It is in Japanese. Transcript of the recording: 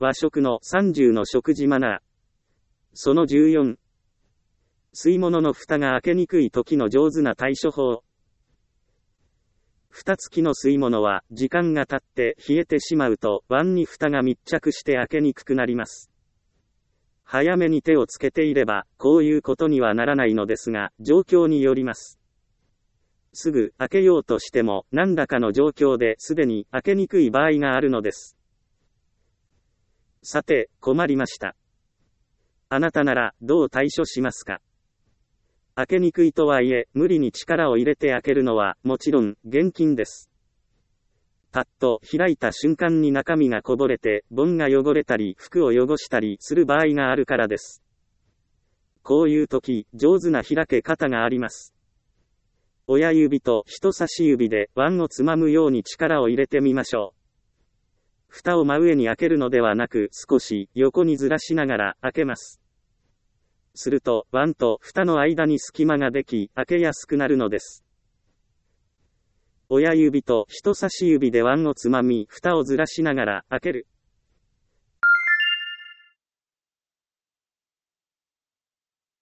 和食の30の食事マナー。その14。吸い物の蓋が開けにくい時の上手な対処法。蓋付きの吸い物は、時間が経って冷えてしまうと、碗に蓋が密着して開けにくくなります。早めに手をつけていれば、こういうことにはならないのですが、状況によります。すぐ開けようとしても、何らかの状況ですでに開けにくい場合があるのです。さて、困りました。あなたなら、どう対処しますか？開けにくいとはいえ、無理に力を入れて開けるのは、もちろん、厳禁です。パッと開いた瞬間に中身がこぼれて、盆が汚れたり、服を汚したりする場合があるからです。こういう時、上手な開け方があります。親指と人差し指で碗をつまむように力を入れてみましょう。蓋を真上に開けるのではなく、少し横にずらしながら開けます。すると、碗と蓋の間に隙間ができ、開けやすくなるのです。親指と人差し指で碗をつまみ、蓋をずらしながら開ける。